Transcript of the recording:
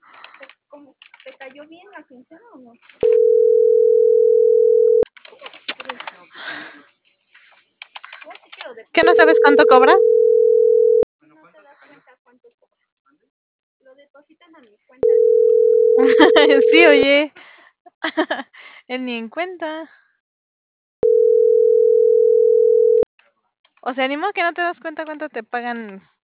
¿Cómo? ¿Te cayó bien la quincena o no? No te quiero de... ¿Qué no sabes cuánto cobra? No te das cuenta cuánto cobra. Lo depositan a mi cuenta. Sí, oye. Ni en cuenta. O sea, ni modo que no te das cuenta cuánto te pagan